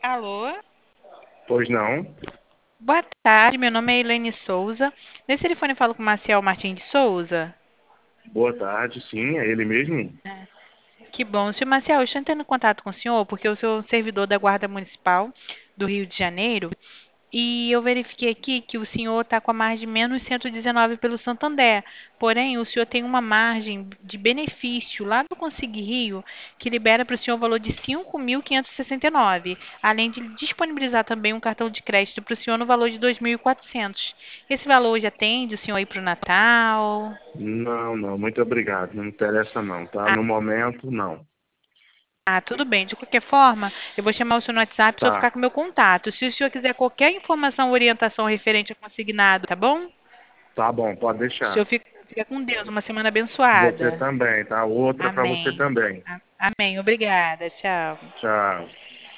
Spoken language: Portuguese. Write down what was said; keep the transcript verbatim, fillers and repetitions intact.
Alô? Pois não. Boa tarde, meu nome é Elaine Souza. Nesse telefone eu falo com o Maciel Martins de Souza. Boa tarde, sim, é ele mesmo? Que bom. Senhor Maciel, eu estou entrando em contato com o senhor porque eu sou servidor da Guarda Municipal do Rio de Janeiro e eu verifiquei aqui que o senhor está com a margem menos cento e dezenove pelo Santander. Porém, o senhor tem uma margem de benefício lá do Consigue Rio que libera para o senhor o valor de cinco mil quinhentos e sessenta e nove, além de disponibilizar também um cartão de crédito para o senhor no valor de dois mil e quatrocentos. Esse valor hoje atende o senhor aí para o Natal? Não, não, muito obrigado. Não interessa não, tá? No momento, não. Ah, tudo bem. De qualquer forma, eu vou chamar o senhor no WhatsApp para o senhor Tá, ficar com o meu contato. Se o senhor quiser qualquer informação ou orientação referente a consignado, tá bom? tá bom, pode O senhor deixar. fica, fica com Deus. Uma semana Você abençoada. também, tá? Outra para você Amém. também. A- Amém. Obrigada. Tchau. Tchau.